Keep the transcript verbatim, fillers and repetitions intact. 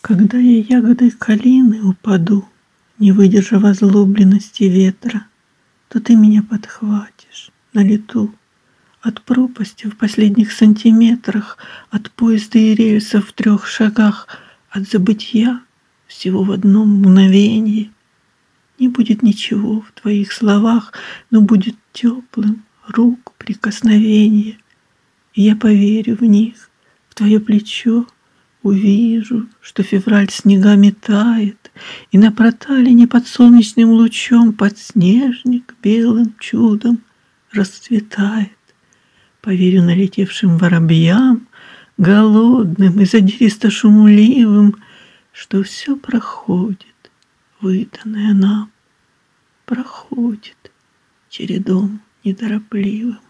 Когда я ягодой калины упаду, не выдержав озлобленности ветра, то ты меня подхватишь на лету. От пропасти в последних сантиметрах, от поезда и рельсов в трех шагах, от забытья всего в одном мгновении. Не будет ничего в твоих словах, но будет теплым рук прикосновение. И я поверю в них, в твое плечо, увижу, что февраль снегами тает, и на проталине под солнечным лучом подснежник белым чудом расцветает. Поверю налетевшим воробьям, голодным и задиристо-шумливым, что все проходит, выданное нам, проходит чередом неторопливым.